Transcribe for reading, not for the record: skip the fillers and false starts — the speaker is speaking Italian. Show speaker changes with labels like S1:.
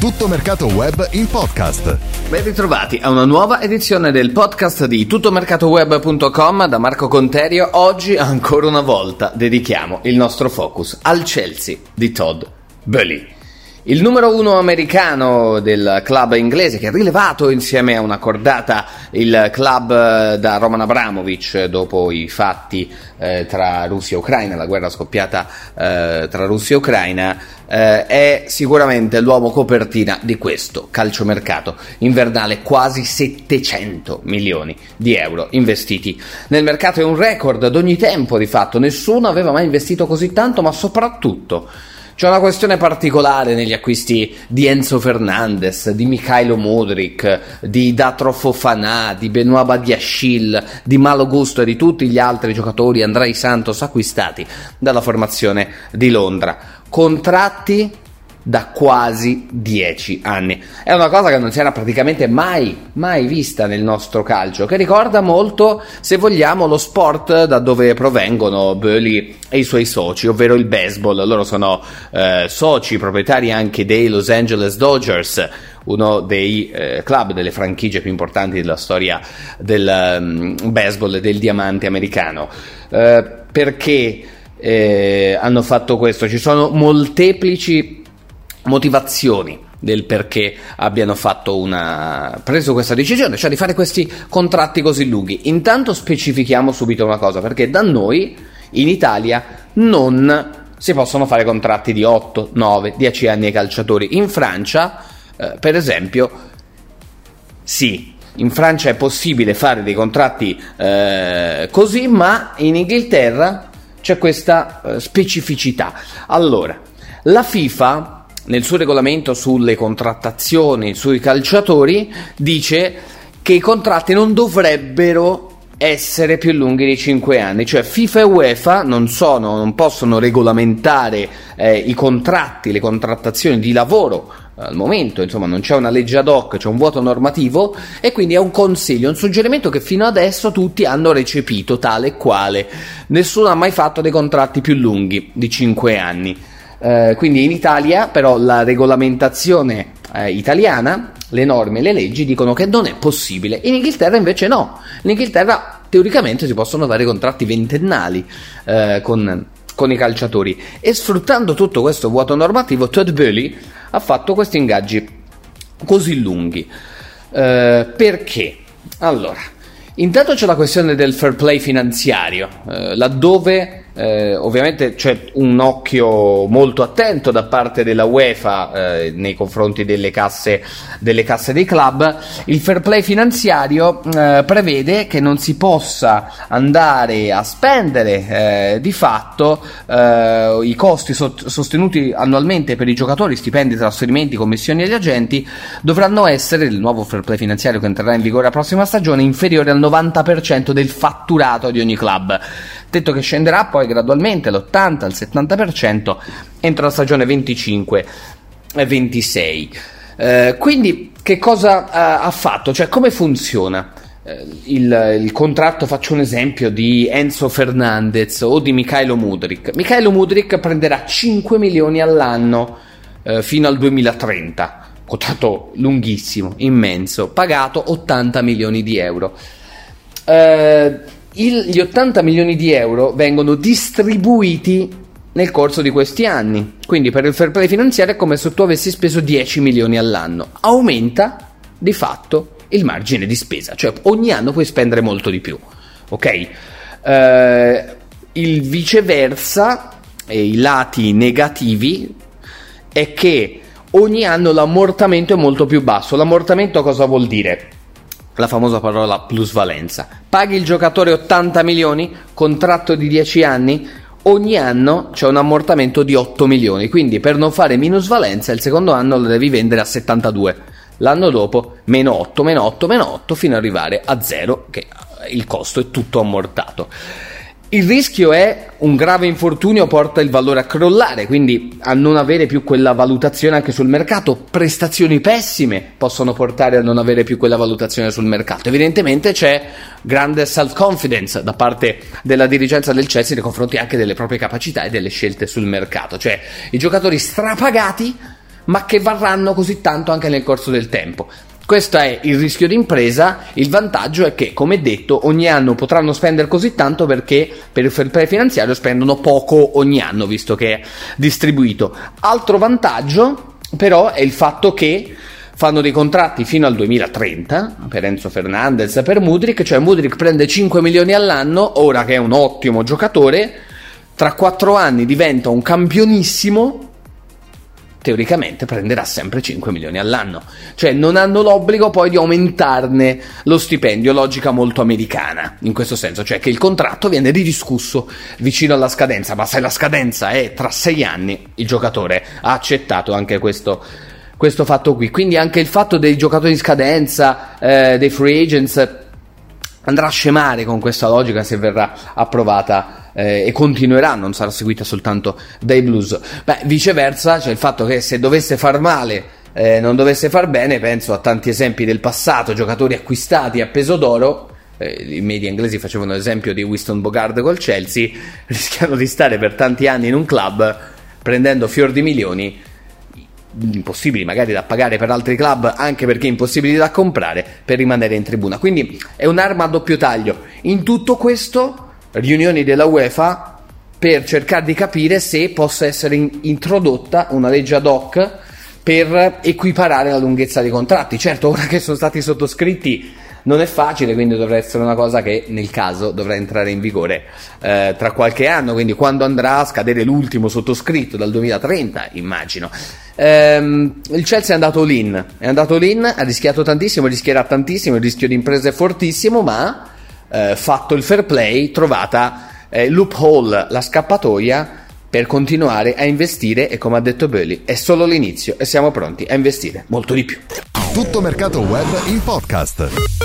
S1: Tutto Mercato Web in podcast.
S2: Ben ritrovati a una nuova edizione del podcast di tuttomercatoweb.com da Marco Conterio. Oggi ancora una volta dedichiamo il nostro focus al Chelsea di Todd Boehly. Il numero 1 americano del club inglese, che ha rilevato insieme a una cordata il club da Roman Abramovich dopo i fatti tra Russia e Ucraina, la guerra scoppiata tra Russia e Ucraina, è sicuramente l'uomo copertina di questo calciomercato invernale. Quasi 700 milioni di euro investiti nel mercato, è un record d'ogni tempo di fatto, nessuno aveva mai investito così tanto, ma soprattutto c'è una questione particolare negli acquisti di Enzo Fernandez, di Mykhailo Mudryk, di Datro Fofana, di Benoît Badiashile, di Malo Gusto e di tutti gli altri giocatori Andrei Santos acquistati dalla formazione di Londra. Contratti da quasi 10 anni. È una cosa che non si era praticamente mai vista nel nostro calcio, che ricorda molto, se vogliamo, lo sport da dove provengono Boehly e i suoi soci, ovvero il baseball. Loro sono soci, proprietari anche dei Los Angeles Dodgers, uno dei club, delle franchigie più importanti della storia del baseball e del diamante americano. Perché hanno fatto questo? Ci sono molteplici motivazioni del perché abbiano preso questa decisione, cioè di fare questi contratti così lunghi. Intanto specifichiamo subito una cosa, perché da noi in Italia non si possono fare contratti di 8, 9, 10 anni ai calciatori. In Francia, per esempio, sì, in Francia è possibile fare dei contratti così, ma in Inghilterra c'è questa specificità. Allora, la FIFA nel suo regolamento sulle contrattazioni sui calciatori dice che i contratti non dovrebbero essere più lunghi di 5 anni, cioè FIFA e UEFA non possono regolamentare i contratti, le contrattazioni di lavoro. Al momento, insomma, non c'è una legge ad hoc, c'è un vuoto normativo, e quindi è un consiglio, un suggerimento che fino adesso tutti hanno recepito tale e quale. Nessuno ha mai fatto dei contratti più lunghi di 5 anni. Quindi in Italia però la regolamentazione italiana, le norme, le leggi dicono che non è possibile. In Inghilterra invece no, in Inghilterra teoricamente si possono fare contratti ventennali con i calciatori, e sfruttando tutto questo vuoto normativo Todd Boehly ha fatto questi ingaggi così lunghi. Perché? Allora, intanto c'è la questione del fair play finanziario, laddove ovviamente c'è un occhio molto attento da parte della UEFA nei confronti delle casse dei club. Il fair play finanziario prevede che non si possa andare a spendere di fatto i costi sostenuti annualmente per i giocatori, stipendi, trasferimenti, commissioni agli agenti. Dovranno essere, il nuovo fair play finanziario che entrerà in vigore la prossima stagione, inferiore al 90% del fatturato di ogni club, detto che scenderà poi gradualmente all'80, al 70% entro la stagione 25-26. Quindi che cosa ha fatto? Cioè, come funziona il contratto? Faccio un esempio di Enzo Fernandez o di Mykhailo Mudryk. Mykhailo Mudryk prenderà 5 milioni all'anno fino al 2030, contratto lunghissimo, immenso, pagato 80 milioni di euro. Gli 80 milioni di euro vengono distribuiti nel corso di questi anni, quindi per il fair play finanziario è come se tu avessi speso 10 milioni all'anno. Aumenta di fatto il margine di spesa, cioè ogni anno puoi spendere molto di più, ok? Il viceversa, e i lati negativi, è che ogni anno l'ammortamento è molto più basso. L'ammortamento cosa vuol dire? La famosa parola plusvalenza. Paghi il giocatore 80 milioni, contratto di 10 anni, ogni anno c'è un ammortamento di 8 milioni, quindi per non fare minusvalenza il secondo anno lo devi vendere a 72, l'anno dopo meno 8, meno 8, meno 8, fino ad arrivare a 0, che il costo è tutto ammortato. Il rischio è un grave infortunio porta il valore a crollare, quindi a non avere più quella valutazione anche sul mercato. Prestazioni pessime possono portare a non avere più quella valutazione sul mercato. Evidentemente c'è grande self-confidence da parte della dirigenza del Chelsea nei confronti anche delle proprie capacità e delle scelte sul mercato. Cioè, i giocatori strapagati ma che varranno così tanto anche nel corso del tempo. Questo è il rischio d'impresa. Il vantaggio è che, come detto, ogni anno potranno spendere così tanto perché per il fair play finanziario spendono poco ogni anno, visto che è distribuito. Altro vantaggio però è il fatto che fanno dei contratti fino al 2030 per Enzo Fernandez e per Mudryk, cioè Mudryk prende 5 milioni all'anno, ora che è un ottimo giocatore, tra 4 anni diventa un campionissimo, teoricamente prenderà sempre 5 milioni all'anno, cioè non hanno l'obbligo poi di aumentarne lo stipendio, logica molto americana in questo senso, cioè che il contratto viene ridiscusso vicino alla scadenza, ma se la scadenza è tra 6 anni il giocatore ha accettato anche questo fatto qui. Quindi anche il fatto dei giocatori in scadenza, dei free agents, andrà a scemare con questa logica se verrà approvata e continuerà, non sarà seguita soltanto dai Blues. Viceversa c'è il fatto che se dovesse far male, non dovesse far bene, penso a tanti esempi del passato, giocatori acquistati a peso d'oro. I media inglesi facevano l'esempio di Winston Bogart col Chelsea, rischiano di stare per tanti anni in un club prendendo fior di milioni impossibili magari da pagare per altri club, anche perché impossibili da comprare, per rimanere in tribuna. Quindi è un'arma a doppio taglio. In tutto questo, riunioni della UEFA per cercare di capire se possa essere introdotta una legge ad hoc per equiparare la lunghezza dei contratti. Certo, ora che sono stati sottoscritti non è facile, quindi dovrà essere una cosa che nel caso dovrà entrare in vigore tra qualche anno, quindi quando andrà a scadere l'ultimo sottoscritto dal 2030, immagino. Il Chelsea è andato all-in, ha rischiato tantissimo, rischierà tantissimo, il rischio di impresa è fortissimo, ma fatto il fair play, trovata loophole, la scappatoia per continuare a investire, e come ha detto Bölli è solo l'inizio e siamo pronti a investire molto di più.
S1: Tutto Mercato Web in podcast.